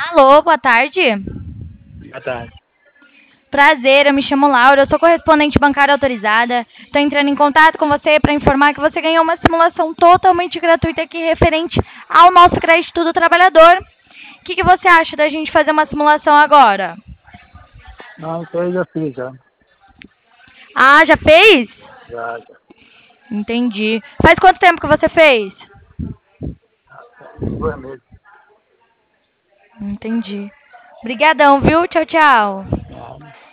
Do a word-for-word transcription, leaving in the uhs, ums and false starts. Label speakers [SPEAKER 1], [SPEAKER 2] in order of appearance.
[SPEAKER 1] Alô, boa tarde.
[SPEAKER 2] Boa tarde.
[SPEAKER 1] Prazer, eu me chamo Laura, eu sou correspondente bancária autorizada. Estou entrando em contato com você para informar que você ganhou uma simulação totalmente gratuita aqui referente ao nosso crédito do trabalhador. O que, que você acha da gente fazer uma simulação agora?
[SPEAKER 2] Não, isso aí já fiz, já.
[SPEAKER 1] Ah, já fez?
[SPEAKER 2] Já, já.
[SPEAKER 1] Entendi. Faz quanto tempo que você fez?
[SPEAKER 2] Dois meses.
[SPEAKER 1] Entendi. Obrigadão, viu? Tchau, tchau.